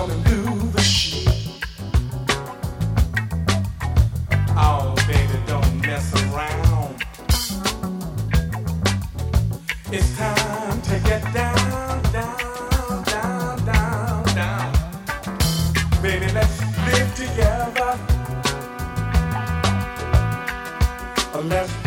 gonna do the sheep. Oh, baby, don't mess around. It's time to get down, down, down, down, down. Baby, let's live together. Let's